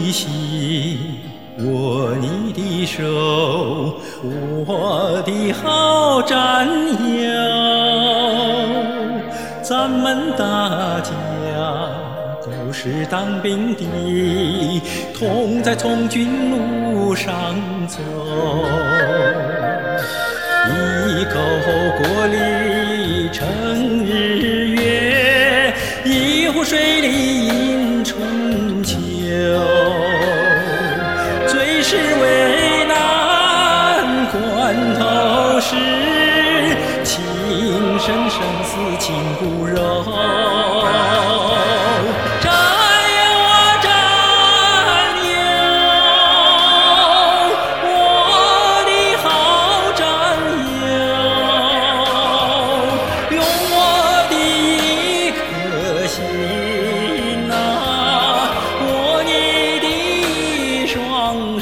的心，握你的手，我的好战友。咱们大家都是当兵的，同在从军路上走。一口锅里盛日月，一壶水里饮春秋。最是危难关头时，情深生死情不肉。战友啊战友，我的好战友，用我的一颗心啊，握你的双手。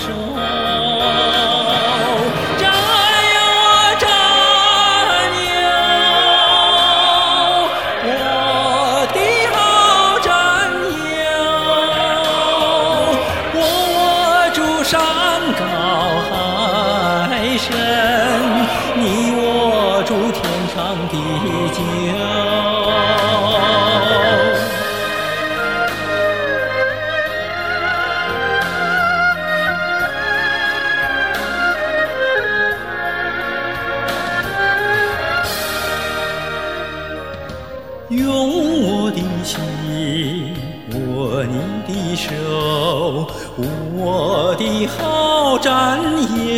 战友啊战友，我的好战友，我握住山高海深，你握住天长地久。用我的心，握你的手，我的好战友。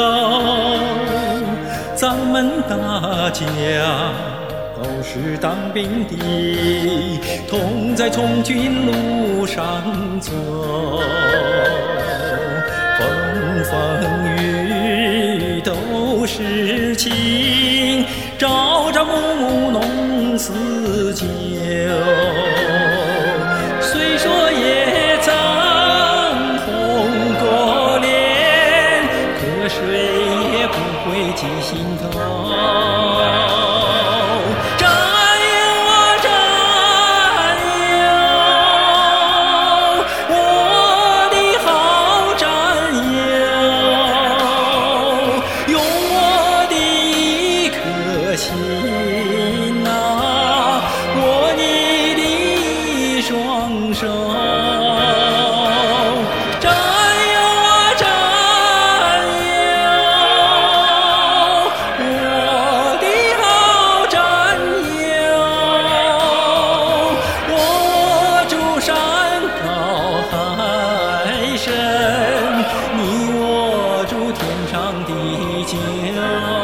咱们大家都是当兵的，同在从军路上走。风风雨雨都是情，朝朝暮暮弄似酒。虽说也曾红过脸，可谁也不会记心头。战友啊战友，我的好战友，用我的一颗心啊，握你的双手。战友啊战友，我的好战友，我握住山高海深，你握住天长地久。